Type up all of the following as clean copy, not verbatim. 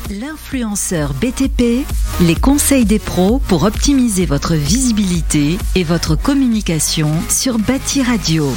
L'influenceur BTP, les conseils des pros pour optimiser votre visibilité et votre communication sur Bâti Radio.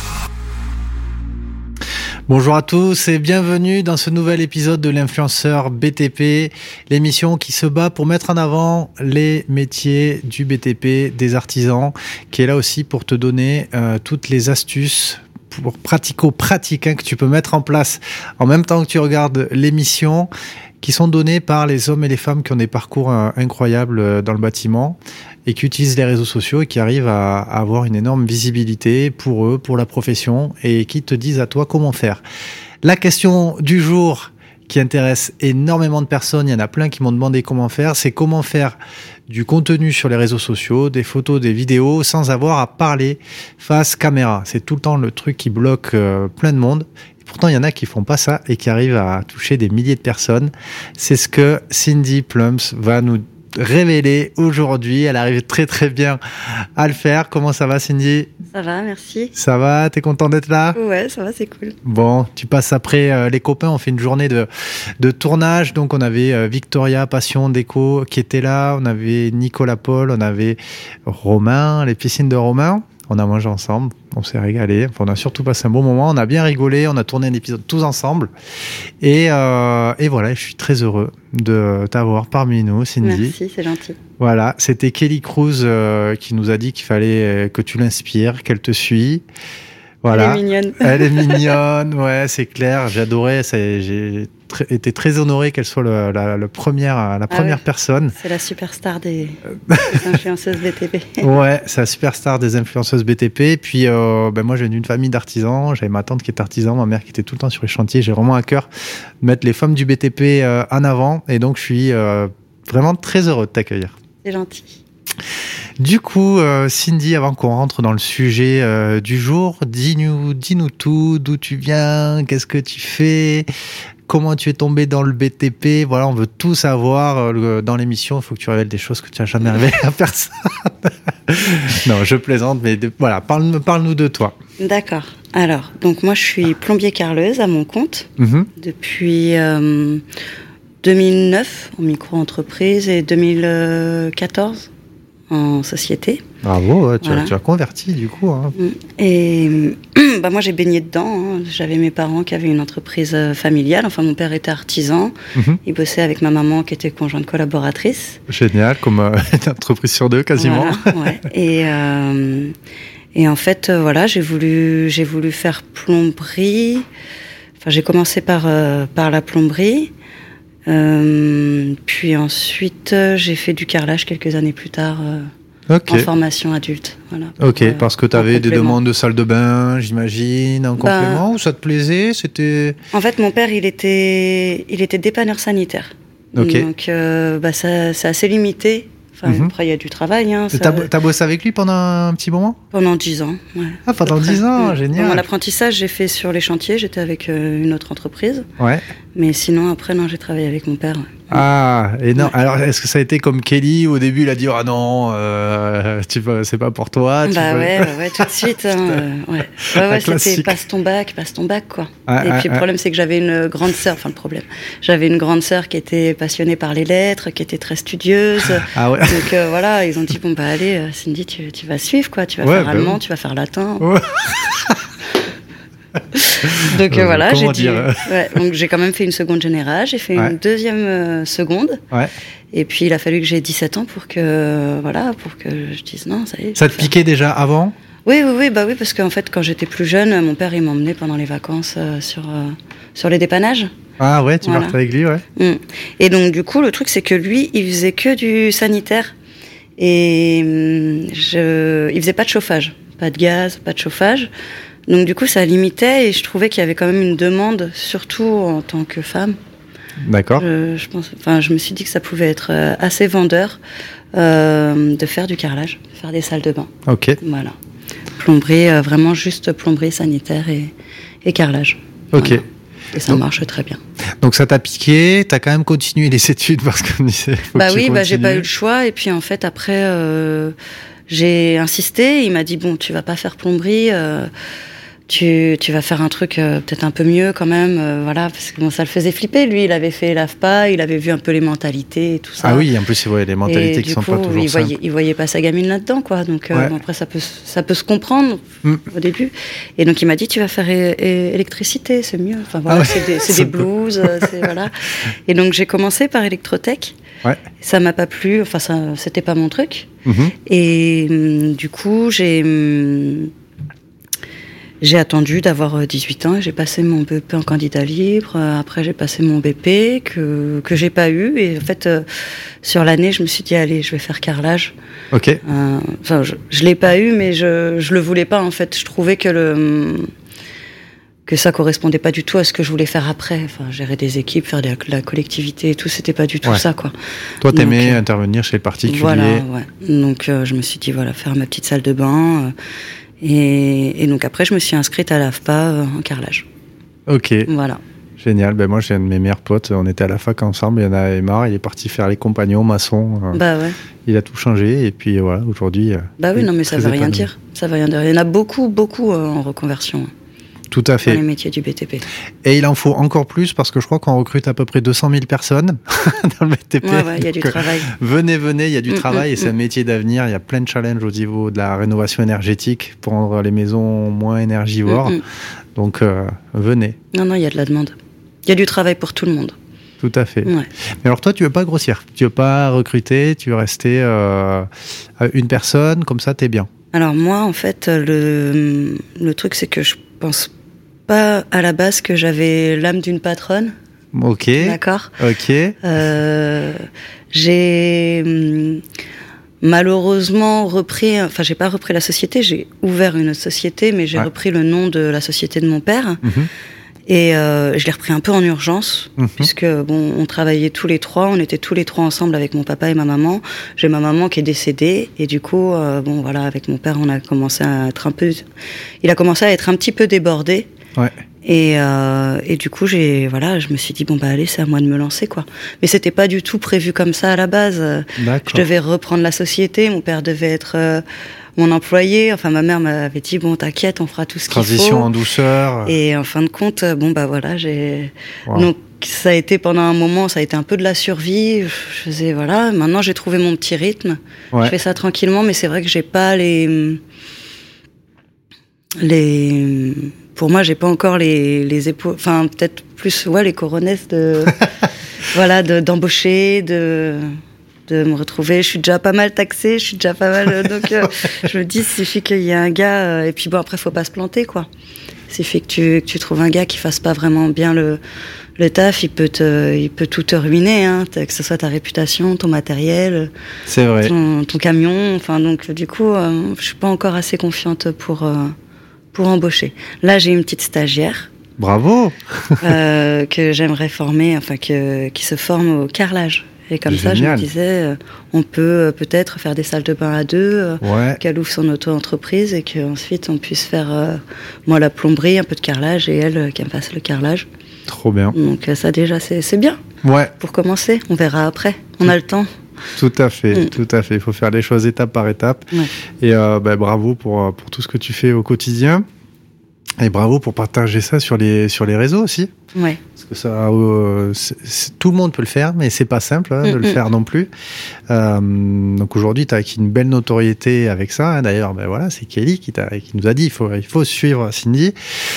Bonjour à tous et bienvenue dans ce nouvel épisode de l'influenceur BTP, l'émission qui se bat pour mettre en avant les métiers du BTP, des artisans, qui est là aussi pour te donner toutes les astuces pour pratico-pratique que tu peux mettre en place en même temps que tu regardes l'émission, qui sont données par les hommes et les femmes qui ont des parcours incroyables dans le bâtiment et qui utilisent les réseaux sociaux et qui arrivent à avoir une énorme visibilité pour eux, pour la profession, et qui te disent à toi comment faire. La question du jour qui intéresse énormément de personnes, il y en a plein qui m'ont demandé comment faire, c'est comment faire du contenu sur les réseaux sociaux, des photos, des vidéos, sans avoir à parler face caméra. C'est tout le temps le truc qui bloque plein de monde. Pourtant, il y en a qui font pas ça et qui arrivent à toucher des milliers de personnes. C'est ce que Cindy Plums va nous révéler aujourd'hui. Elle arrive très très bien à le faire. Comment ça va, Cindy ? Ça va, merci. Ça va ? T'es content d'être là ? Ouais, ça va, c'est cool. Bon, tu passes après les copains. On fait une journée de tournage. Donc, on avait Victoria Passion Déco qui était là. On avait Nicolas Paul. On avait Romain, les piscines de Romain. On a mangé ensemble, on s'est régalé. Enfin, on a surtout passé un bon moment, on a bien rigolé, on a tourné un épisode tous ensemble. Et voilà, je suis très heureux de t'avoir parmi nous, Cindy. Merci, c'est gentil. Voilà, c'était Kelly Cruz qui nous a dit qu'il fallait que tu l'inspires, qu'elle te suit. Voilà. Elle est mignonne. Elle est mignonne, ouais, c'est clair. J'adorais, j'ai été très honoré qu'elle soit la première personne. C'est la superstar des influenceuses BTP. Ouais, c'est la superstar des influenceuses BTP. Puis moi, je viens d'une famille d'artisans. J'avais ma tante qui était artisan, ma mère qui était tout le temps sur les chantiers. J'ai vraiment à cœur de mettre les femmes du BTP en avant. Et donc, je suis vraiment très heureux de t'accueillir. C'est gentil. Du coup, Cindy, avant qu'on rentre dans le sujet du jour, dis-nous tout, d'où tu viens, qu'est-ce que tu fais, comment tu es tombée dans le BTP. Voilà, on veut tout savoir dans l'émission. Il faut que tu révèles des choses que tu n'as jamais révélées à personne. Non, je plaisante, mais voilà, parle-nous de toi. D'accord. Alors, donc moi, je suis plombier-carreleuse à mon compte depuis 2009 en micro-entreprise et 2014 en société. Bravo, tu as converti du coup. Hein. Et moi j'ai baigné dedans. Hein. J'avais mes parents qui avaient une entreprise familiale. Enfin, mon père était artisan. Il bossait avec ma maman qui était conjointe collaboratrice. Génial, comme une entreprise sur deux quasiment. Voilà, ouais. Et en fait, j'ai voulu faire plomberie. Enfin, j'ai commencé par la plomberie. Puis ensuite, j'ai fait du carrelage quelques années plus tard en formation adulte. Voilà, parce que tu avais des demandes de salle de bain, j'imagine, en complément, ou ça te plaisait, c'était... En fait, mon père, il était dépanneur sanitaire. Donc, c'est assez limité. Enfin, après, il y a du travail. Hein, t'as bossé avec lui pendant un petit moment ? Pendant 10 ans, ouais. Ah, pendant 10 ans, génial. Mon apprentissage, j'ai fait sur les chantiers. J'étais avec une autre entreprise. Ouais. Mais sinon, après, non, j'ai travaillé avec mon père. Ah, et non. Ouais. Alors, est-ce que ça a été comme Kelly, au début, il a dit « Ah non, c'est pas pour toi. » Ouais, tout de suite. C'était passe ton bac, quoi. Et puis, le problème, c'est que j'avais une grande sœur. Enfin, le problème. J'avais une grande sœur qui était passionnée par les lettres, qui était très studieuse. Ah ouais. Donc, ils ont dit « Bon, allez, Cindy, tu vas suivre, quoi. Tu vas faire allemand, tu vas faire latin. » Ouais. Donc j'ai dit. Donc j'ai quand même fait une seconde générale, j'ai fait une deuxième seconde. Ouais. Et puis il a fallu que j'ai 17 ans pour que je dise non, ça y est. Ça te piquait déjà avant ? Oui, parce qu'en fait quand j'étais plus jeune, mon père il m'emmenait pendant les vacances sur les dépannages. Ah ouais, tu partais avec lui, ouais. Et donc du coup le truc c'est que lui il faisait que du sanitaire et il faisait pas de chauffage, pas de gaz, pas de chauffage. Donc du coup, ça limitait et je trouvais qu'il y avait quand même une demande, surtout en tant que femme. D'accord. Je me suis dit que ça pouvait être assez vendeur de faire du carrelage, de faire des salles de bain. Ok. Voilà. Plomberie, vraiment juste plomberie sanitaire et carrelage. Ok. Voilà. Et ça marche très bien. Donc ça t'a piqué, t'as quand même continué les études parce que j'ai pas eu le choix et puis en fait après j'ai insisté, il m'a dit bon tu vas pas faire plomberie. tu vas faire un truc peut-être un peu mieux quand même, voilà, parce que bon, ça le faisait flipper. Lui, il avait fait l'AFPA, il avait vu un peu les mentalités et tout ça. Ah oui, en plus, il voyait les mentalités qui sont pas toujours simples. Il voyait pas sa gamine là-dedans, quoi. Donc après, ça peut se comprendre au début. Et donc il m'a dit, tu vas faire électricité, c'est mieux. Enfin voilà, c'est des blues, voilà. Et donc j'ai commencé par électrotech. Ouais. Ça m'a pas plu, enfin ça, c'était pas mon truc. Et du coup, j'ai attendu d'avoir 18 ans et j'ai passé mon BEP en candidat libre. Après, j'ai passé mon BP que j'ai pas eu. Et en fait, sur l'année, je me suis dit, allez, je vais faire carrelage. Ok. Enfin, je l'ai pas eu, mais je le voulais pas, en fait. Je trouvais que ça correspondait pas du tout à ce que je voulais faire après. Enfin, gérer des équipes, faire de la collectivité et tout, c'était pas du tout ça, quoi. Toi, t'aimais intervenir chez le particulier. Voilà, ouais. Donc, je me suis dit, voilà, faire ma petite salle de bain. Et donc après, je me suis inscrite à l'AFPA en carrelage. Ok. Voilà. Génial. Ben moi, j'ai un de mes meilleurs potes. On était à la fac ensemble. Il y en avait marre. Il est parti faire les compagnons maçons. Bah ouais. Il a tout changé. Et puis voilà, aujourd'hui. Bah oui, non, mais ça veut rien dire. Ça veut rien dire. Il y en a beaucoup en reconversion. Tout à fait. Dans les métiers du BTP. Et il en faut encore plus parce que je crois qu'on recrute à peu près 200 000 personnes dans le BTP. Ouais, il y a du travail. Venez, il y a du travail et c'est un métier d'avenir. Il y a plein de challenges au niveau de la rénovation énergétique pour rendre les maisons moins énergivores. Donc, venez. Non, il y a de la demande. Il y a du travail pour tout le monde. Tout à fait. Ouais. Mais alors toi, tu veux pas grossir. Tu veux pas recruter. Tu veux rester une personne. Comme ça, t'es bien. Alors moi, en fait, le truc, c'est que je pense pas à la base que j'avais l'âme d'une patronne. Ok. D'accord. Ok. J'ai malheureusement repris, enfin j'ai pas repris la société, j'ai ouvert une autre société, mais j'ai repris le nom de la société de mon père. Et je l'ai repris un peu en urgence, puisque bon, on travaillait tous les trois, on était tous les trois ensemble avec mon papa et ma maman. J'ai ma maman qui est décédée, et du coup, bon voilà, avec mon père, il a commencé à être un petit peu débordé. Ouais. Et du coup, je me suis dit bon bah allez, c'est à moi de me lancer, quoi. Mais c'était pas du tout prévu comme ça à la base. Je devais reprendre la société, mon père devait être mon employé. Enfin, ma mère m'avait dit bon t'inquiète, on fera tout ce qu'il faut. Transition en douceur. Et en fin de compte, bon bah voilà, donc ça a été pendant un moment, ça a été un peu de la survie. Je faisais voilà, maintenant j'ai trouvé mon petit rythme. Je fais ça tranquillement, mais c'est vrai que j'ai pas pour moi, j'ai pas encore les épaules, enfin peut-être plus les coronesses d'embaucher, de me retrouver. Je suis déjà pas mal taxée, je suis déjà pas mal, donc je me dis, il suffit qu'il y ait un gars, et puis bon après faut pas se planter, quoi. Il suffit que tu trouves un gars qui fasse pas vraiment bien le taf, il peut tout te ruiner, hein, que ce soit ta réputation, ton matériel, c'est vrai, ton camion, enfin donc du coup, je suis pas encore assez confiante pour embaucher. Là, j'ai une petite stagiaire. Bravo. Que j'aimerais former, enfin qui se forme au carrelage. Et comme ça, je me disais, on peut peut-être faire des salles de bain à deux, qu'elle ouvre son auto-entreprise et qu'ensuite on puisse faire, moi la plomberie, un peu de carrelage et elle qu'elle fasse le carrelage. Trop bien. Donc ça déjà, c'est bien. Ouais. Pour commencer, on verra après. On a le temps. Tout à fait, tout à fait. Il faut faire les choses étape par étape. Ouais. Et bravo pour tout ce que tu fais au quotidien. Et bravo pour partager ça sur les réseaux aussi. Ouais. Parce que ça, tout le monde peut le faire, mais c'est pas simple de le faire non plus. Donc aujourd'hui, tu as acquis une belle notoriété avec ça. Hein. D'ailleurs, c'est Kelly qui nous a dit il faut suivre Cindy.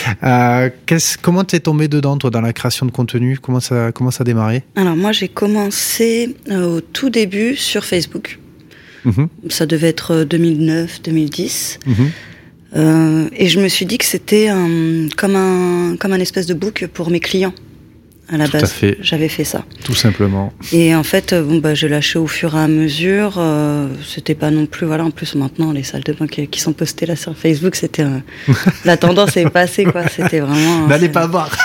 Comment t'es tombée dedans, toi, dans la création de contenu ? Comment ça a démarré ? Alors moi, j'ai commencé au tout début sur Facebook. Ça devait être 2009-2010. Et je me suis dit que c'était comme un espèce de book pour mes clients. À la base, j'avais fait ça. Tout simplement. Et en fait, j'ai lâché au fur et à mesure. C'était pas non plus, en plus maintenant, les salles de bain qui sont postées là sur Facebook, c'était la tendance est passée, quoi. C'était vraiment. N'allez pas voir.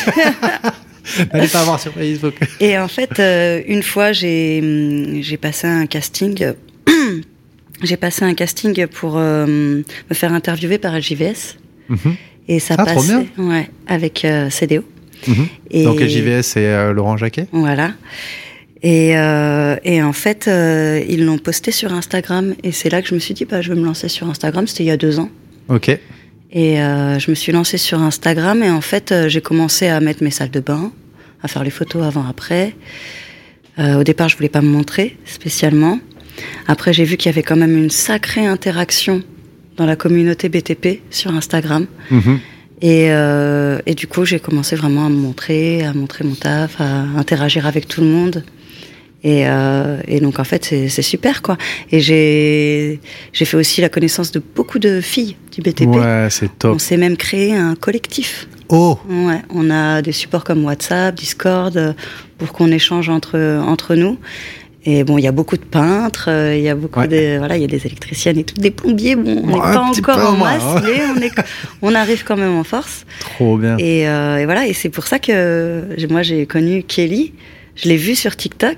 N'allez pas voir sur Facebook. Et en fait, une fois, j'ai passé un casting. J'ai passé un casting pour me faire interviewer par LJVS. Et ça passait avec CDO. Et donc LJVS, c'est Laurent Jacquet. Voilà. Et en fait, ils l'ont posté sur Instagram. Et c'est là que je me suis dit, je vais me lancer sur Instagram. C'était il y a 2 ans. Ok. Et je me suis lancée sur Instagram et en fait, j'ai commencé à mettre mes salles de bain, à faire les photos avant-après. Au départ, je voulais pas me montrer spécialement. Après, j'ai vu qu'il y avait quand même une sacrée interaction dans la communauté BTP sur Instagram. Mmh. Et du coup, j'ai commencé vraiment à me montrer, à montrer mon taf, à interagir avec tout le monde. Et donc, en fait, c'est super, quoi. Et j'ai fait aussi la connaissance de beaucoup de filles du BTP. Ouais, c'est top. On s'est même créé un collectif. Oh! Ouais, on a des supports comme WhatsApp, Discord, pour qu'on échange entre nous. Et bon, il y a beaucoup de peintres, il y a beaucoup il y a des électriciennes et tout, des plombiers. Bon, on n'est pas encore en masse, mais on arrive quand même en force. Trop bien. Et voilà, et c'est pour ça que moi j'ai connu Kelly. Je l'ai vue sur TikTok.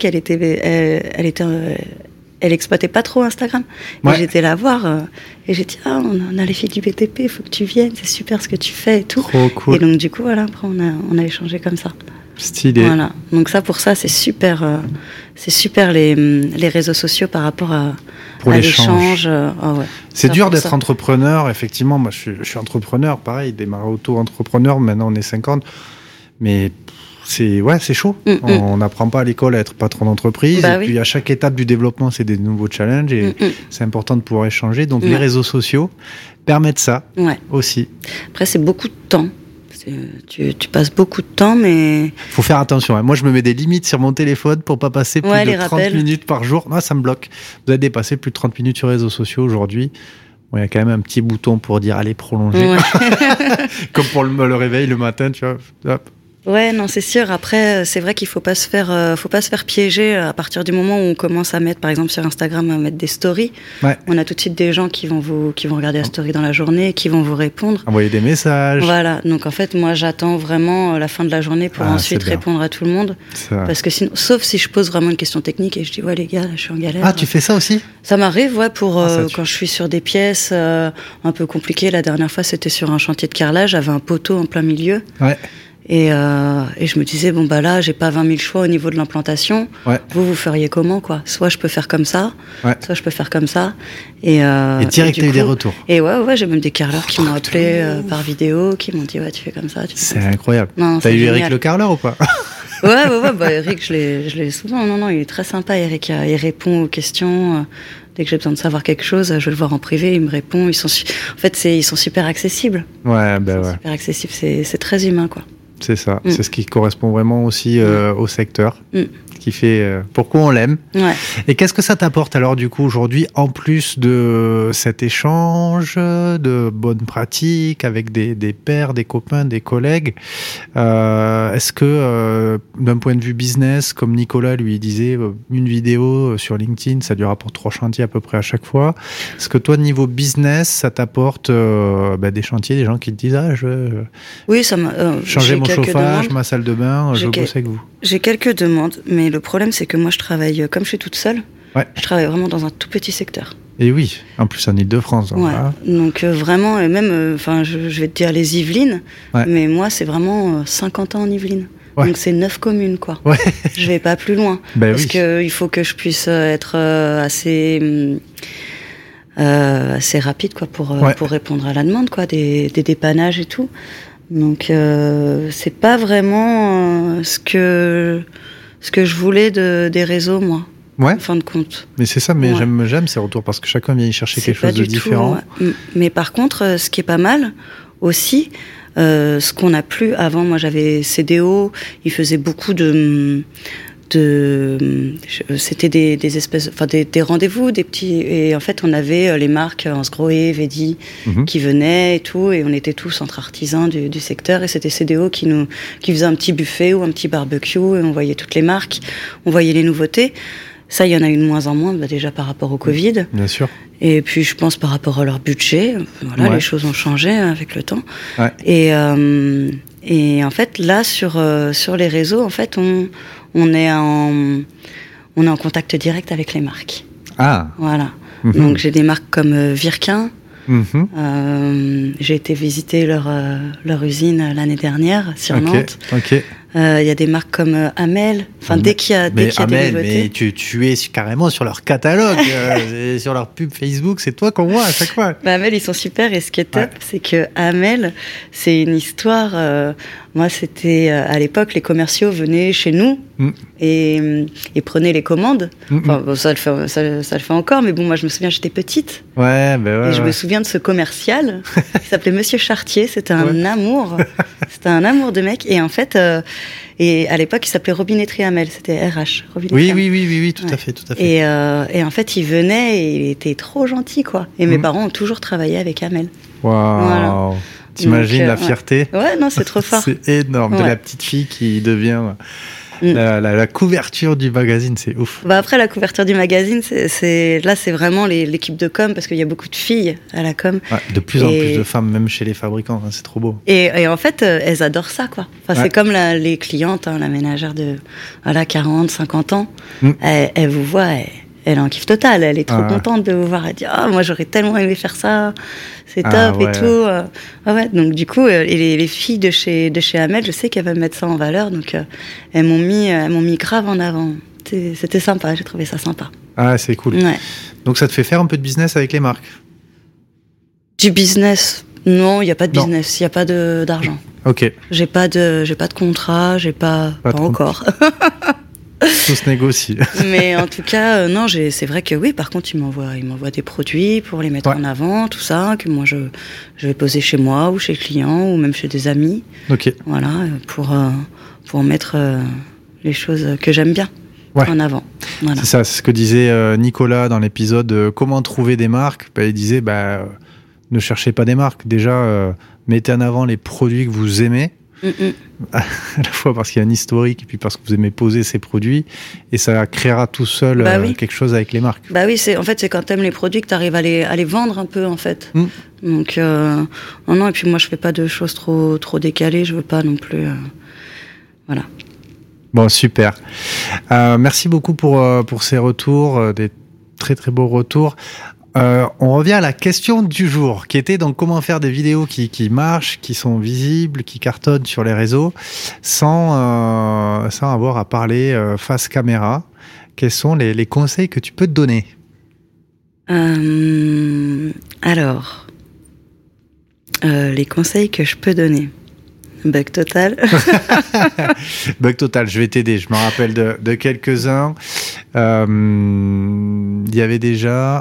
Elle exploitait pas trop Instagram. Et j'étais la voir et j'ai dit on a les filles du BTP, il faut que tu viennes, c'est super ce que tu fais et tout. Trop cool. Et donc du coup voilà, après on a échangé comme ça. Stylé. Voilà. Donc pour ça c'est super les réseaux sociaux par rapport à l'échange. C'est dur d'être entrepreneur, effectivement. Moi je suis entrepreneur, pareil, démarré auto-entrepreneur, maintenant on est 50, mais c'est chaud. On n'apprend pas à l'école à être patron d'entreprise. Et puis à chaque étape du développement, c'est des nouveaux challenges et c'est important de pouvoir échanger. Donc les réseaux sociaux permettent ça aussi. Après, c'est beaucoup de temps. Tu passes beaucoup de temps, mais... Faut faire attention. Moi, je me mets des limites sur mon téléphone pour pas passer plus de 30 minutes par jour. Non, ça me bloque. Vous avez dépassé plus de 30 minutes sur les réseaux sociaux aujourd'hui. Bon, il y a quand même un petit bouton pour dire allez, prolonger. Ouais. Comme pour le réveil le matin, tu vois. Hop. Ouais, non, c'est sûr. Après, c'est vrai qu'il faut pas se faire piéger à partir du moment où on commence à mettre, par exemple, sur Instagram, à mettre des stories. Ouais. On a tout de suite des gens qui vont regarder la story dans la journée, qui vont vous répondre. Envoyer des messages. Voilà. Donc, en fait, moi, j'attends vraiment la fin de la journée pour ensuite répondre à tout le monde. Parce que sinon, sauf si je pose vraiment une question technique et je dis, ouais, les gars, là, je suis en galère. Ah, tu fais ça aussi? Ça m'arrive, ouais, quand je suis sur des pièces un peu compliquées. La dernière fois, c'était sur un chantier de carrelage. J'avais un poteau en plein milieu. Ouais. Et je me disais, bon, bah là, j'ai pas 20 000 choix au niveau de l'implantation. Ouais. Vous feriez comment, quoi? Soit je peux faire comme ça, soit je peux faire comme ça. Et direct, t'as eu des retours. Et ouais, j'ai même des carreleurs qui m'ont appelé par vidéo, qui m'ont dit, ouais, tu fais comme ça. C'est incroyable. T'as eu Eric le carreleur ou pas? Ouais, bah Eric, je l'ai souvent. Non, il est très sympa, Eric. Il répond aux questions. Dès que j'ai besoin de savoir quelque chose, je vais le voir en privé, il me répond. Ils sont super accessibles. Ouais, bah ouais. Super accessibles, c'est très humain, quoi. C'est ça, c'est ce qui correspond vraiment aussi au secteur, qui fait pourquoi on l'aime. Ouais. Et qu'est-ce que ça t'apporte alors du coup aujourd'hui, en plus de cet échange, de bonnes pratiques avec des pairs, des copains, des collègues, est-ce que d'un point de vue business, comme Nicolas lui disait, une vidéo sur LinkedIn, ça lui rapporte 3 chantiers à peu près à chaque fois. Est-ce que toi, niveau business, ça t'apporte des chantiers, des gens qui te disent oui, ça m'a changer mon chauffage, ma salle de bain, je bosse avec vous. J'ai quelques demandes, mais le problème c'est que moi je travaille, comme je suis toute seule, je travaille vraiment dans un tout petit secteur. Et oui, en plus en Ile-de-France. Ouais. Voilà. Donc vraiment, et même, je vais te dire les Yvelines, mais moi c'est vraiment 50 ans en Yvelines. Ouais. Donc c'est 9 communes, quoi. Ouais. Je vais pas plus loin. Parce que il faut que je puisse être assez rapide, quoi, pour répondre à la demande, quoi, des dépannages et tout. Donc c'est pas vraiment ce que je voulais des réseaux, moi. Ouais. En fin de compte. Mais c'est ça, mais j'aime ces retours parce que chacun vient y chercher quelque chose de différent. Tout, mais par contre, ce qui est pas mal aussi, ce qu'on n'a plus avant, moi j'avais CDO, il faisait beaucoup c'était des espèces, des rendez-vous, des petits, et en fait on avait les marques Hansgrohe, Vedi qui venaient et tout, et on était tous entre artisans du secteur, et c'était CDO qui faisait un petit buffet ou un petit barbecue, et on voyait toutes les marques, on voyait les nouveautés. Ça, il y en a eu de moins en moins, déjà par rapport au Covid. Bien sûr. Et puis, je pense par rapport à leur budget, les choses ont changé avec le temps. Ouais. Et en fait, là, sur les réseaux, en fait, on est en contact direct avec les marques. Ah. Voilà. Donc, j'ai des marques comme Virquin. J'ai été visiter leur usine l'année dernière sur Nantes. Il y a des marques comme Amel. Enfin, dès qu'il y a des nouveautés. Mais tu es carrément sur leur catalogue, sur leur pub Facebook, c'est toi qu'on voit à chaque fois. Amel, ils sont super. Et ce qui est top, c'est que Amel, c'est une histoire. Moi, c'était à l'époque, les commerciaux venaient chez nous et prenaient les commandes. Enfin, bon, ça le fait encore, mais bon, moi, je me souviens, j'étais petite. Et je me souviens de ce commercial qui s'appelait Monsieur Chartier. C'était un amour. C'était un amour de mec. Et en fait, et à l'époque, il s'appelait Robinetterie Amel. C'était RH. Oui, tout à fait. Et en fait, il venait et il était trop gentil, quoi. Et mes parents ont toujours travaillé avec Amel. Waouh. Voilà. T'imagines la fierté? Ouais, non, c'est trop fort. C'est énorme. De la petite fille qui devient la couverture du magazine, c'est ouf. Après, la couverture du magazine, c'est vraiment l'équipe de com, parce qu'il y a beaucoup de filles à la com. Ouais, de plus en plus de femmes, même chez les fabricants, c'est trop beau. Et en fait, elles adorent ça, quoi. Enfin, c'est comme les clientes, la ménagère de 40, 50 ans. Elle vous voit, elle en kiffe total, elle est trop contente de vous voir, elle dit moi j'aurais tellement aimé faire ça, c'est top et tout. Donc du coup les filles de chez Amel, je sais qu'elles veulent mettre ça en valeur, donc elles m'ont mis grave en avant. C'était sympa, j'ai trouvé ça sympa. Ah, c'est cool. Ouais. Donc ça te fait faire un peu de business avec les marques? Du business? Non, il n'y a pas de business, il n'y a pas d'argent. Ok. J'ai pas de contrat, j'ai pas encore. Tout se négocie. Mais en tout cas, non, c'est vrai que oui, par contre, il m'envoie des produits pour les mettre en avant, tout ça, que moi je vais poser chez moi ou chez le client ou même chez des amis. Ok. Voilà, pour mettre les choses que j'aime bien en avant. Voilà. C'est ça, c'est ce que disait Nicolas dans l'épisode Comment trouver des marques. Il disait, ne cherchez pas des marques. Déjà, mettez en avant les produits que vous aimez. À la fois parce qu'il y a un historique et puis parce que vous aimez poser ces produits, et ça créera tout seul quelque chose avec les marques. C'est quand t'aimes les produits que t'arrives à les vendre un peu, en fait. Donc non, et puis moi je fais pas de choses trop décalées, je veux pas non plus voilà. Bon, super. Merci beaucoup pour ces retours, des très très beaux retours. On revient à la question du jour, qui était donc comment faire des vidéos qui marchent, qui sont visibles, qui cartonnent sur les réseaux, sans avoir à parler face caméra. Quels sont les conseils que tu peux te donner? Alors, les conseils que je peux donner. Bug total. Bug total, je vais t'aider. Je me rappelle de quelques-uns. Il y avait déjà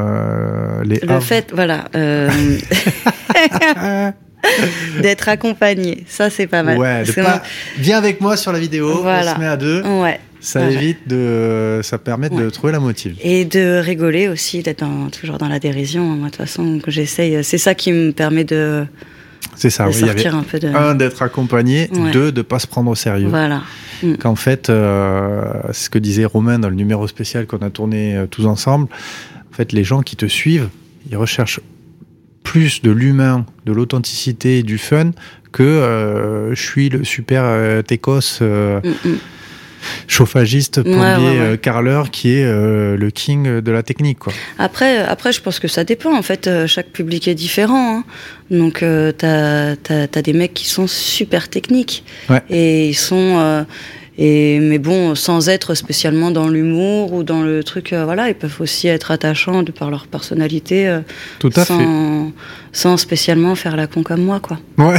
d'être accompagné. Ça, c'est pas mal. Ouais, viens avec moi sur la vidéo, on se met à deux. Ouais. Ça permet de trouver la motive. Et de rigoler aussi, d'être toujours dans la dérision. Moi, de toute façon, que j'essaye. C'est ça qui me permet de... C'est ça, il y avait d'être accompagné, deux, de ne pas se prendre au sérieux. Voilà. Qu'en fait, c'est ce que disait Romain dans le numéro spécial qu'on a tourné tous ensemble. En fait, les gens qui te suivent, ils recherchent plus de l'humain, de l'authenticité, du fun, que je suis le super techos chauffagiste, plombier, carreleur, qui est le king de la technique, quoi. Après, je pense que ça dépend. En fait, chaque public est différent. Hein. Donc, t'as des mecs qui sont super techniques. Ouais. Et ils sont... mais bon, sans être spécialement dans l'humour ou dans le truc... ils peuvent aussi être attachants de par leur personnalité. Tout à fait. Sans spécialement faire la con comme moi, quoi. Ouais.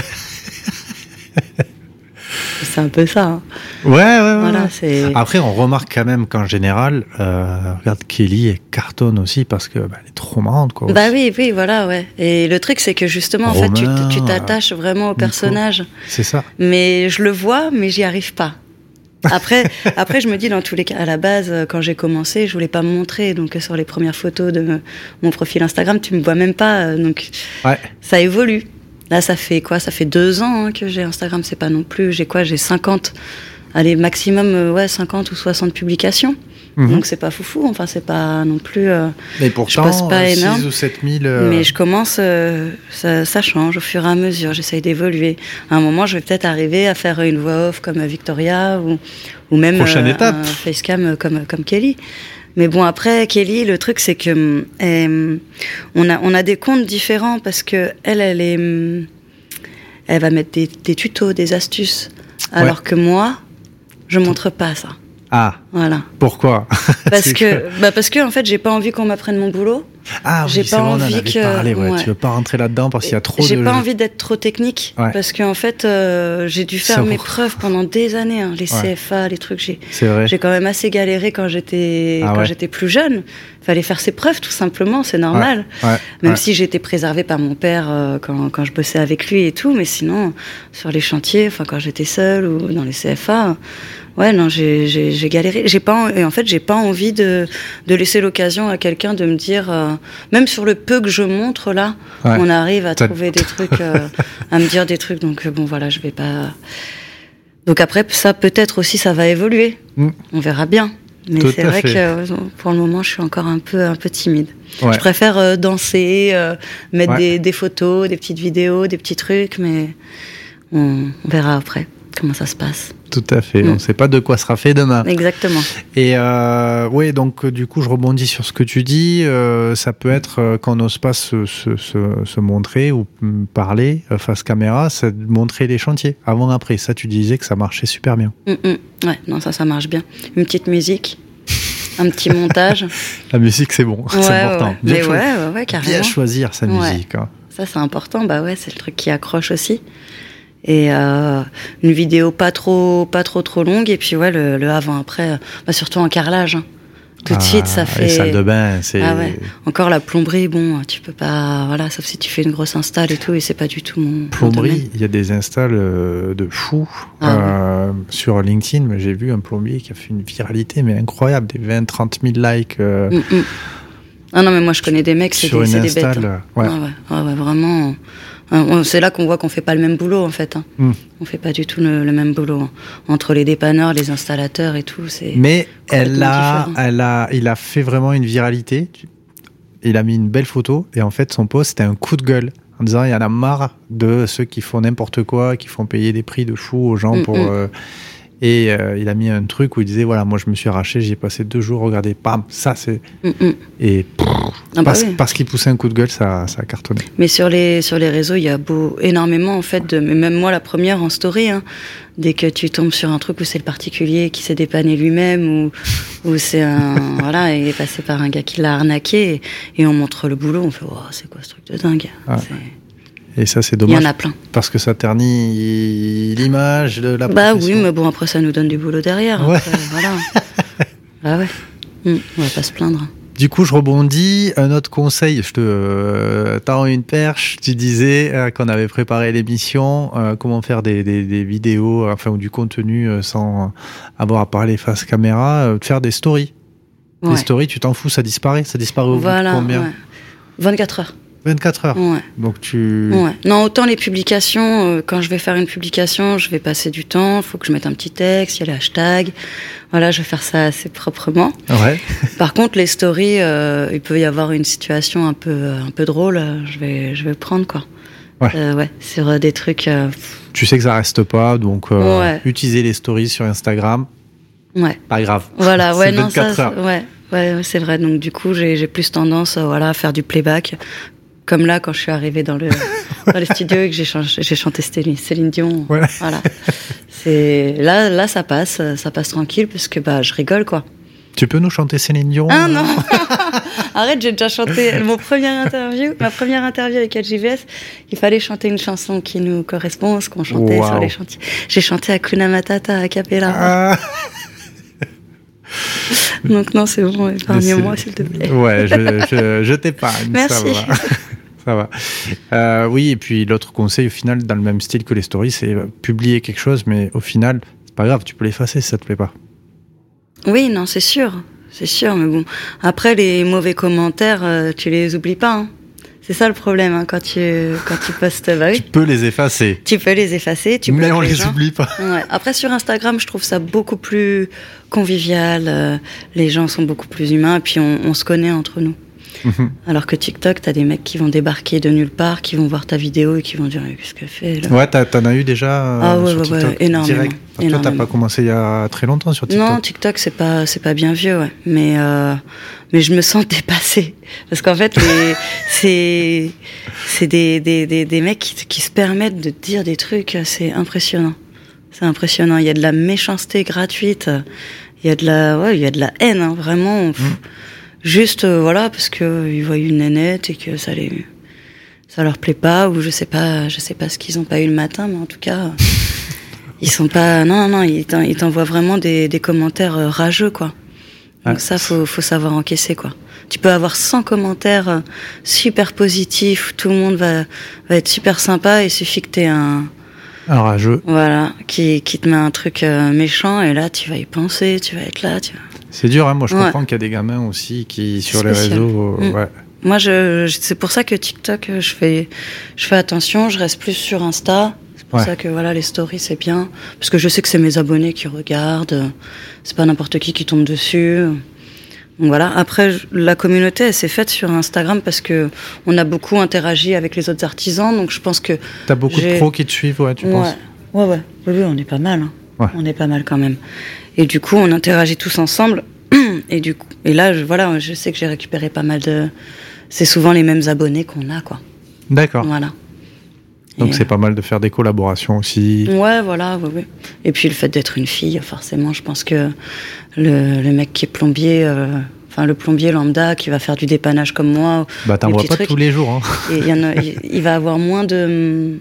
C'est un peu ça. Hein. Ouais. Après, on remarque quand même qu'en général, regarde, Kelly, elle cartonne aussi parce que elle est trop marrante, quoi. Oui, voilà, ouais. Et le truc, c'est que justement, Romain, en fait, tu t'attaches vraiment au personnage. Nico. C'est ça. Mais je le vois, mais j'y arrive pas. Après, je me dis, dans tous les cas, à la base, quand j'ai commencé, je voulais pas me montrer. Donc, sur les premières photos de mon profil Instagram, tu me vois même pas. Donc, ça évolue. Là, ça fait quoi? Ça fait 2 ans que j'ai Instagram, c'est pas non plus... J'ai 50... Allez, maximum, 50 ou 60 publications. Donc, c'est pas foufou. Enfin, c'est pas non plus... Mais pourtant, je poste pas 6 énorme, ou 7 000... Mais je commence... ça change au fur et à mesure. J'essaye d'évoluer. À un moment, je vais peut-être arriver à faire une voix off comme Victoria ou même un facecam comme Kelly. Mais bon, après, Kelly, le truc, c'est que on a des comptes différents parce que elle va mettre des tutos, des astuces. Alors que moi, je montre pas ça. Ah. Voilà. Pourquoi? Parce que en fait, j'ai pas envie qu'on m'apprenne mon boulot. Ah oui, c'est vrai, on en avait parlé, ouais. Tu veux pas rentrer là-dedans parce qu'il y a trop J'ai pas envie d'être trop technique, parce qu'en fait, j'ai dû faire mes preuves pendant des années, les CFA, les trucs. J'ai quand même assez galéré quand j'étais plus jeune. Fallait faire ses preuves, tout simplement, c'est normal. Même si j'étais préservée par mon père quand je bossais avec lui et tout, mais sinon, sur les chantiers, quand j'étais seule ou dans les CFA, j'ai galéré. Et en fait, j'ai pas envie de laisser l'occasion à quelqu'un de me dire, même sur le peu que je montre là, on arrive à trouver des trucs, à me dire des trucs. Donc bon, voilà, je vais pas. Donc après, ça peut-être aussi, ça va évoluer. On verra bien. Mais c'est vrai que pour le moment, je suis encore un peu timide. Je préfère danser, mettre des photos, des petites vidéos, des petits trucs, mais on verra après comment ça se passe. Tout à fait. On ne sait pas de quoi sera fait demain. Exactement. Et donc du coup, je rebondis sur ce que tu dis. Ça peut être quand on n'ose pas se montrer ou parler face caméra, c'est de montrer les chantiers avant après. Ça, tu disais que ça marchait super bien. Ouais, non, ça marche bien. Une petite musique, un petit montage. La musique, c'est bon, c'est important. Carrément. Bien choisir sa musique. Hein. Ça, c'est important. C'est le truc qui accroche aussi. Et une vidéo pas trop longue, et puis le avant-après, surtout en carrelage. Tout de suite, ça fait. Les salles de bain, c'est. Encore la plomberie, bon, tu peux pas, sauf si tu fais une grosse install et tout, et c'est pas du tout mon. Plomberie, il y a des installs de fous sur LinkedIn, mais j'ai vu un plombier qui a fait une viralité, mais incroyable, des 20-30 000 likes. Ah non, mais moi je connais des mecs, c'est des bêtes. Vraiment. C'est là qu'on voit qu'on fait pas le même boulot en fait. On fait pas du tout le même boulot entre les dépanneurs, les installateurs et tout. Mais il a fait vraiment une viralité. Il a mis une belle photo et en fait son post c'était un coup de gueule en disant il y en a marre de ceux qui font n'importe quoi, qui font payer des prix de fou aux gens pour. Et il a mis un truc où il disait voilà, moi je me suis arraché, j'y ai passé 2 jours, regardez, bam, ça c'est. Et parce qu'il poussait un coup de gueule, ça a cartonné. Mais sur les réseaux, il y a énormément en fait mais même moi la première en story, dès que tu tombes sur un truc où c'est le particulier qui s'est dépanné lui-même ou c'est il est passé par un gars qui l'a arnaqué et on montre le boulot, on fait c'est quoi ce truc de dingue. Et ça, c'est dommage. Il y en a plein. Parce que ça ternit l'image de la profession. Bah oui, mais bon, après, ça nous donne du boulot derrière. Ouais. Après, voilà. On va pas se plaindre. Du coup, je rebondis. Un autre conseil, je te tends une perche. Tu disais qu'on avait préparé l'émission, comment faire des vidéos, ou du contenu sans avoir à parler face caméra, de faire des stories. Ouais. Les stories, tu t'en fous, ça disparaît. Ça disparaît au bout de combien 24 heures. 24 heures. Ouais. Donc tu. Ouais. Non, autant les publications, quand je vais faire une publication, je vais passer du temps, il faut que je mette un petit texte, il y a les hashtags. Voilà, je vais faire ça assez proprement. Ouais. Par contre, les stories, il peut y avoir une situation un peu drôle, je vais prendre quoi. Ouais. Sur des trucs. Tu sais que ça reste pas, donc utiliser les stories sur Instagram. Ouais. Pas grave. Voilà, c'est 24 heures. Ouais, c'est vrai. Donc du coup, j'ai plus tendance, à faire du playback. Comme là, quand je suis arrivée dans le studio et que j'ai chanté Céline Dion. Ouais. Voilà. Là, ça passe tranquille parce que je rigole quoi. Tu peux nous chanter Céline Dion? Ah non. Arrête, j'ai déjà chanté ma première interview avec LJVS. Il fallait chanter une chanson qui nous correspond, ce qu'on chantait sur les chantiers. J'ai chanté Hakuna Matata a cappella. Donc non, c'est bon, épargne-moi s'il te plaît. Ouais, je t'épargne. Merci. Ça va. Oui, et puis l'autre conseil, au final, dans le même style que les stories, c'est publier quelque chose, mais au final, c'est pas grave, tu peux l'effacer si ça te plaît pas. Oui, non, c'est sûr, mais bon. Après, les mauvais commentaires, tu les oublies pas, C'est ça le problème, quand tu postes. Oui. Tu peux les effacer. Mais on les oublie pas. Ouais. Après, sur Instagram, je trouve ça beaucoup plus convivial. Les gens sont beaucoup plus humains, et puis on se connaît entre nous. Alors que TikTok, t'as des mecs qui vont débarquer de nulle part, qui vont voir ta vidéo et qui vont dire qu'est-ce qu'elle fait là. Ouais, t'en as eu déjà sur TikTok énormément. Direct. Toi, t'as pas commencé il y a très longtemps sur TikTok. Non, TikTok c'est pas bien vieux, mais je me sens dépassée parce qu'en fait c'est des mecs qui se permettent de dire des trucs, c'est impressionnant. C'est impressionnant. Il y a de la méchanceté gratuite. Il y a de la haine, hein, vraiment. Juste, parce que ils voient une nénette et que ça leur plaît pas, ou je sais pas ce qu'ils ont pas eu le matin, mais en tout cas, ils sont pas, non, ils t'envoient vraiment des commentaires rageux, quoi. Donc ça, faut savoir encaisser, quoi. Tu peux avoir 100 commentaires super positifs, tout le monde va être super sympa, il suffit que t'aies un rageux. Voilà, qui te met un truc méchant, et là, tu vas y penser, tu vas être là, C'est dur, hein. Moi, je comprends qu'il y a des gamins aussi qui, sur les réseaux, Moi, c'est pour ça que TikTok, je fais attention, je reste plus sur Insta. C'est pour ça que les stories, c'est bien. Parce que je sais que c'est mes abonnés qui regardent. C'est pas n'importe qui tombe dessus. Donc voilà. Après, la communauté, elle s'est faite sur Instagram parce que on a beaucoup interagi avec les autres artisans. Donc je pense que t'as beaucoup de pros qui te suivent, tu penses? Ouais. Oui, on est pas mal. Hein. Ouais. On est pas mal quand même. Et du coup, on interagit tous ensemble. Et là, je sais que j'ai récupéré pas mal de. C'est souvent les mêmes abonnés qu'on a, quoi. D'accord. Voilà. Donc c'est pas mal de faire des collaborations aussi. Ouais, voilà, oui. Et puis le fait d'être une fille, forcément, je pense que le mec qui est plombier, le plombier lambda qui va faire du dépannage comme moi. T'en vois pas tous les jours. Hein. Et il va avoir moins de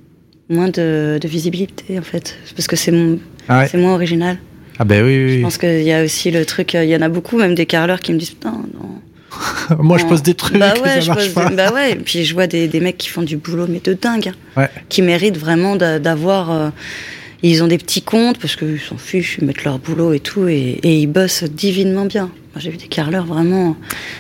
visibilité, en fait, parce que c'est c'est moins original. Ah ben oui. Je pense qu'il y a aussi le truc, il y en a beaucoup, même des carreleurs qui me disent putain, non. Moi, je pose des trucs, ça marche pas. Et puis je vois des mecs qui font du boulot, mais de dingue, qui méritent vraiment d'avoir. Ils ont des petits comptes parce qu'ils s'en fichent, ils mettent leur boulot et tout, et ils bossent divinement bien. Moi, j'ai vu des carreleurs vraiment.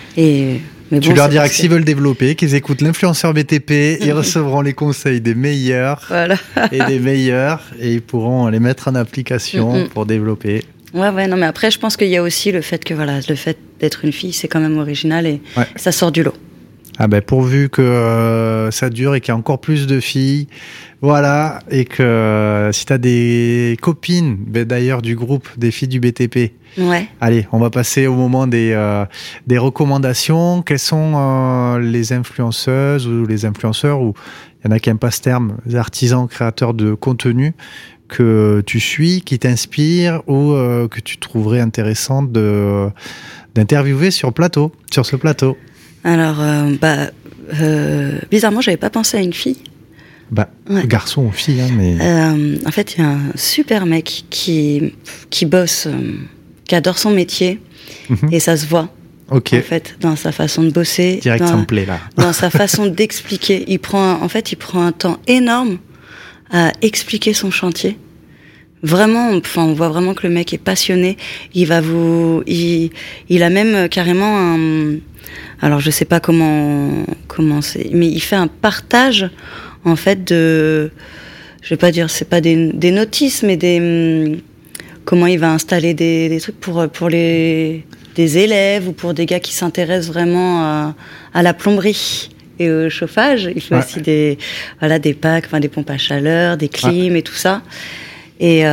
Tu leur diras que s'ils veulent développer, qu'ils écoutent l'influenceur BTP, ils recevront les conseils des meilleurs et des meilleurs, et ils pourront les mettre en application pour développer. Ouais, non, mais après, je pense qu'il y a aussi le fait que, le fait d'être une fille, c'est quand même original et ça sort du lot. Ah ben, pourvu que ça dure et qu'il y ait encore plus de filles, et que si t'as des copines, d'ailleurs, du groupe des filles du BTP, allez, on va passer au moment des recommandations. Quelles sont les influenceuses ou les influenceurs, ou il y en a qui n'aiment pas ce terme, les artisans créateurs de contenu, que tu suis, qui t'inspire, ou que tu trouverais intéressant d'interviewer sur ce plateau? Alors, bizarrement, j'avais pas pensé à une fille. Garçon ou fille, hein, mais... en fait, il y a un super mec qui bosse, qui adore son métier, et ça se voit. En fait, dans sa façon de bosser. Direct, ça me plaît, là. Dans sa façon d'expliquer. Il prend un temps énorme à expliquer son chantier. Vraiment, on voit vraiment que le mec est passionné. Il a même carrément alors je sais pas comment c'est, mais il fait un partage, en fait, je vais pas dire, c'est pas des notices, mais comment il va installer des trucs pour des élèves ou pour des gars qui s'intéressent vraiment à la plomberie et au chauffage. Il fait aussi des packs, des pompes à chaleur, des clims et tout ça. Et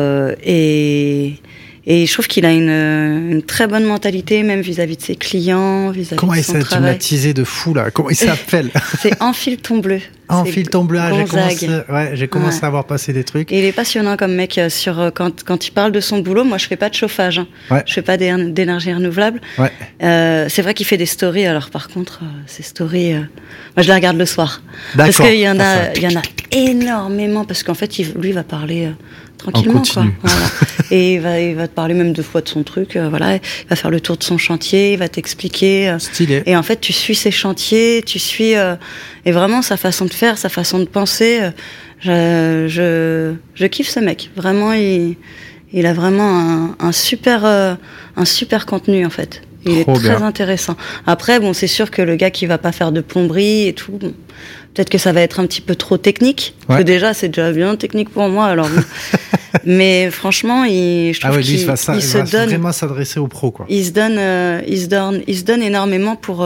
je trouve qu'il a une très bonne mentalité, même vis-à-vis de ses clients, vis-à-vis Comment de son travail. Comment il s'est baptisé de fou, là? Comment il s'appelle? C'est Enfile ton bleu. Enfile ton bleu, j'ai commencé à voir passer des trucs. Et il est passionnant comme mec. Quand il parle de son boulot, moi je fais pas de chauffage. Je fais pas d'énergie renouvelable. C'est vrai qu'il fait des stories, alors par contre, ces stories, moi je les regarde le soir. Parce qu'il y en a énormément, parce qu'en fait, lui va parler... tranquillement, quoi. Et il va te parler même 2 fois de son truc, il va faire le tour de son chantier, il va t'expliquer. Stylé. Et en fait, tu suis ses chantiers, et vraiment sa façon de faire, sa façon de penser. Je kiffe ce mec. Vraiment, il a vraiment un super contenu, en fait. Il est très intéressant. Après, c'est sûr que le gars qui va pas faire de plomberie et tout, peut-être que ça va être un petit peu trop technique. Que déjà, c'est déjà bien technique pour moi. Alors, mais franchement, je trouve qu'il se donne vraiment s'adresser aux pros, quoi. Il se donne énormément pour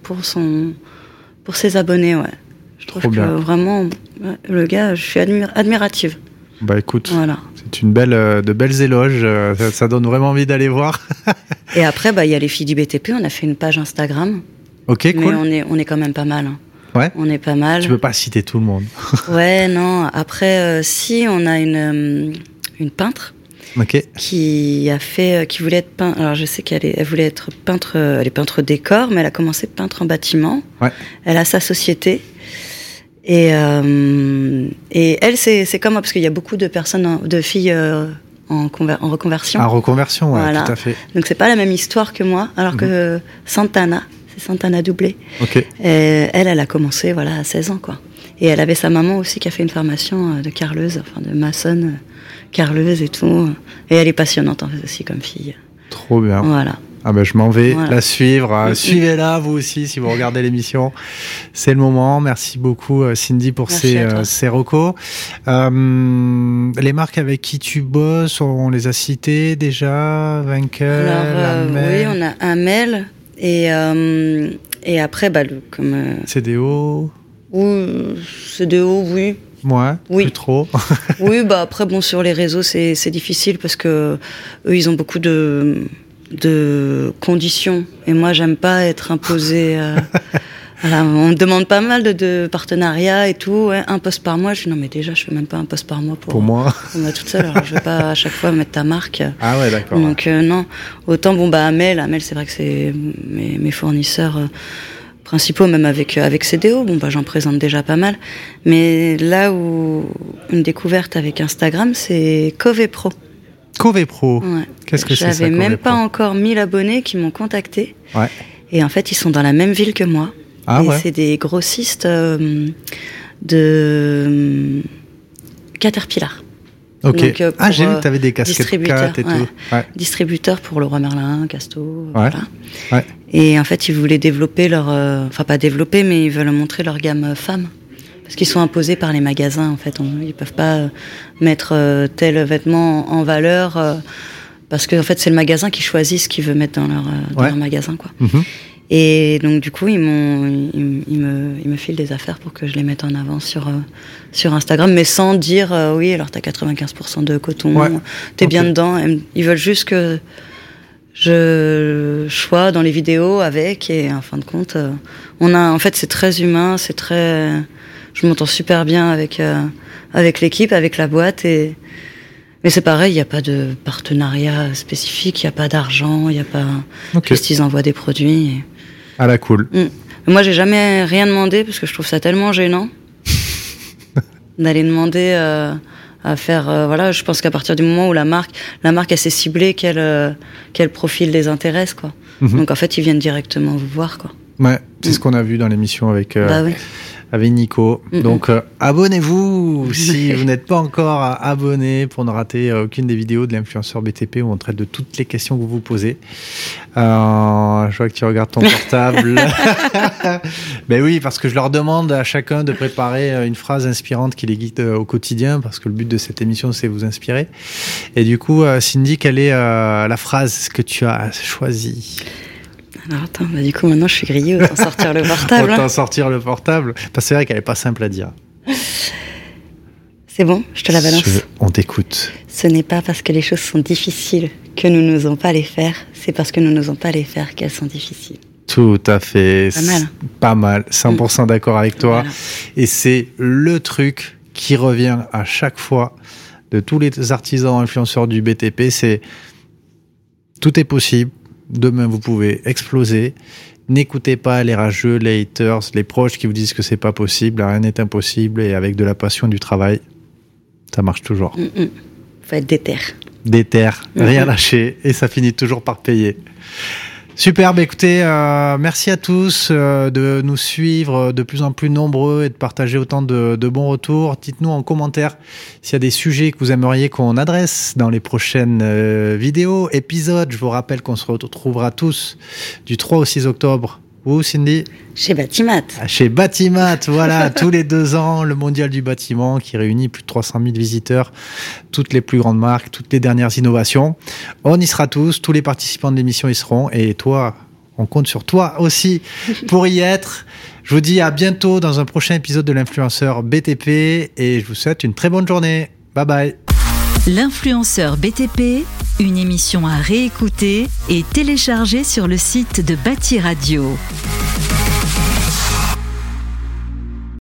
ses abonnés, Je trouve que vraiment, le gars, je suis admirative. Écoute, c'est de belles éloges. Ça donne vraiment envie d'aller voir. Et après, il y a les filles du BTP. On a fait une page Instagram. Ok, cool. Mais on est quand même pas mal. Hein. Ouais. On est pas mal. Tu peux pas citer tout le monde. Ouais, non. Après, si, on a une peintre. Okay. Qui voulait être peintre. Alors je sais qu'elle voulait être peintre, elle est peintre décor, mais elle a commencé peintre en bâtiment. Ouais. Elle a sa société. Et elle, c'est comme moi, parce qu'il y a beaucoup de personnes, de filles en reconversion. En reconversion, ouais, voilà. Tout à fait. Donc c'est pas la même histoire que moi, alors que Santana, c'est Santana Doublé. Okay. Elle a commencé, voilà, à 16 ans, quoi. Et elle avait sa maman aussi qui a fait une formation de carreleuse, enfin de maçonne. Carleuse et tout, et elle est passionnante en fait aussi comme fille. Trop bien. Voilà. Ah ben je m'en vais la suivre. Suivez-la vous aussi si vous regardez l'émission. C'est le moment. Merci beaucoup Cindy pour ces recos. Les marques avec qui tu bosses, on les a citées déjà. Winkel, oui, on a Amel et après comme CDO. Ou CDO, oui. Ouais, oui. Plus trop. Oui, après, bon, sur les réseaux, c'est difficile parce que eux, ils ont beaucoup de conditions. Et moi, j'aime pas être imposée. Voilà, on me demande pas mal de partenariats et tout. Ouais, un poste par mois. Je dis non, mais déjà, je fais même pas un poste par mois pour moi. Pour moi toute seule. Alors, je vais pas à chaque fois mettre ta marque. Ah ouais, d'accord. Donc, non. Autant, Amel, c'est vrai que c'est mes fournisseurs. Principaux, même avec CDO, j'en présente déjà pas mal. Mais là où une découverte avec Instagram, c'est Covepro. Covepro. Ouais. Qu'est-ce que c'est ça? J'avais même pas encore 1000 abonnés qui m'ont contacté. Ouais. Et en fait, ils sont dans la même ville que moi. Ah, et ouais. C'est des grossistes de Caterpillar. Ok. Donc, j'ai vu que tu avais des casquettes 4 et tout. Ouais. Distributeur pour Leroy Merlin, Casto. Ouais. Voilà. Ouais. Et en fait, ils voulaient développer enfin pas développer, mais ils veulent montrer leur gamme femmes. Parce qu'ils sont imposés par les magasins, en fait. Ils peuvent pas mettre tel vêtement en valeur, parce que en fait, c'est le magasin qui choisit ce qu'il veut mettre dans leur magasin, quoi. Mm-hmm. Et donc, du coup, ils me filent des affaires pour que je les mette en avant sur Instagram, mais sans dire, oui, alors t'as 95% de coton, t'es bien dedans. Ils veulent juste que je sois dans les vidéos avec, et en fin de compte, en fait, c'est très humain, je m'entends super bien avec l'équipe, avec la boîte, mais c'est pareil, il n'y a pas de partenariat spécifique, il n'y a pas d'argent, il n'y a pas, juste ils envoient des produits. À la cool. Moi, j'ai jamais rien demandé parce que je trouve ça tellement gênant d'aller demander à faire. Voilà, je pense qu'à partir du moment où la marque elle s'est ciblée, quel profil les intéresse, quoi. Mm-hmm. Donc en fait, ils viennent directement vous voir, quoi. Ouais, c'est ce qu'on a vu dans l'émission avec. Oui. Avec Nico. Mm-hmm. Donc, abonnez-vous si vous n'êtes pas encore abonné pour ne rater aucune des vidéos de l'influenceur BTP où on traite de toutes les questions que vous vous posez. Je vois que tu regardes ton portable. Ben oui, parce que je leur demande à chacun de préparer une phrase inspirante qui les guide au quotidien, parce que le but de cette émission, c'est vous inspirer. Et du coup, Cindy, quelle est la phrase que tu as choisie ? Alors attends, du coup maintenant je suis grillée, autant sortir le portable. Autant sortir le portable, parce que c'est vrai qu'elle n'est pas simple à dire. C'est bon, je te la balance. On t'écoute. Ce n'est pas parce que les choses sont difficiles que nous n'osons pas les faire, c'est parce que nous n'osons pas les faire qu'elles sont difficiles. Tout à fait. Pas mal. 100% d'accord avec toi. Voilà. Et c'est le truc qui revient à chaque fois de tous les artisans influenceurs du BTP, c'est tout est possible. Demain, vous pouvez exploser. N'écoutez pas les rageux, les haters, les proches qui vous disent que c'est pas possible. Rien n'est impossible. Et avec de la passion, du travail, ça marche toujours. Faut être déter. Déter, rien lâcher. Et ça finit toujours par payer. Superbe, écoutez, merci à tous de nous suivre de plus en plus nombreux et de partager autant de bons retours. Dites-nous en commentaire s'il y a des sujets que vous aimeriez qu'on adresse dans les prochaines vidéos, épisodes. Je vous rappelle qu'on se retrouvera tous du 3 au 6 octobre. Où, Cindy ? Chez Batimat. Chez Batimat, voilà, tous les 2 ans, le mondial du bâtiment qui réunit plus de 300 000 visiteurs, toutes les plus grandes marques, toutes les dernières innovations. On y sera tous les participants de l'émission y seront, et toi, on compte sur toi aussi pour y être. Je vous dis à bientôt dans un prochain épisode de l'influenceur BTP, et je vous souhaite une très bonne journée. Bye bye. L'influenceur BTP, une émission à réécouter et télécharger sur le site de Bâti Radio.